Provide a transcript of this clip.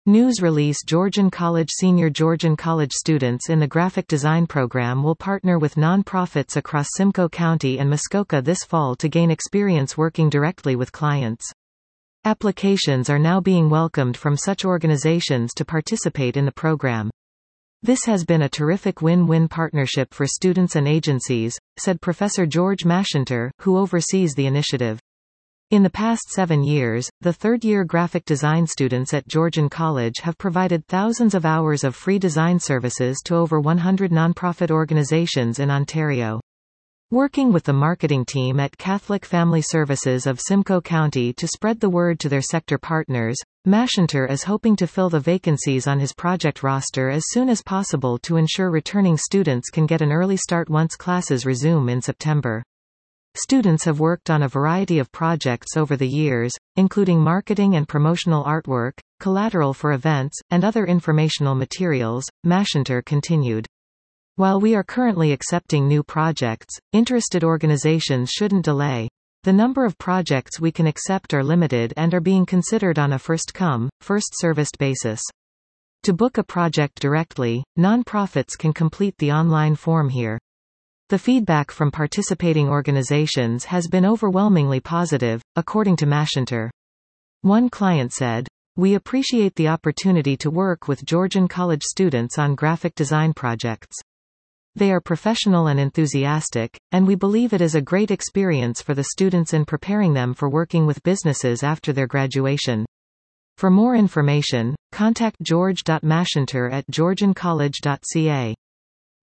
News release Georgian College Senior Georgian College students in the graphic design program will partner with non-profits across Simcoe County and Muskoka this fall to gain experience working directly with clients. Applications are now being welcomed from such organizations to participate in the program. This has been a terrific win-win partnership for students and agencies, said Professor George Mashinter, who oversees the initiative. In the past 7 years, the third-year graphic design students at Georgian College have provided thousands of hours of free design services to over 100 nonprofit organizations in Ontario. Working with the marketing team at Catholic Family Services of Simcoe County to spread the word to their sector partners, Mashinter is hoping to fill the vacancies on his project roster as soon as possible to ensure returning students can get an early start once classes resume in September. Students have worked on a variety of projects over the years, including marketing and promotional artwork, collateral for events, and other informational materials, Mashinter continued. While we are currently accepting new projects, interested organizations shouldn't delay. The number of projects we can accept are limited and are being considered on a first-come, first-served basis. To book a project directly, nonprofits can complete the online form here. The feedback from participating organizations has been overwhelmingly positive, according to Mashinter. One client said, "We appreciate the opportunity to work with Georgian College students on graphic design projects. They are professional and enthusiastic, and we believe it is a great experience for the students in preparing them for working with businesses after their graduation." For more information, contact george.mashinter@georgiancollege.ca.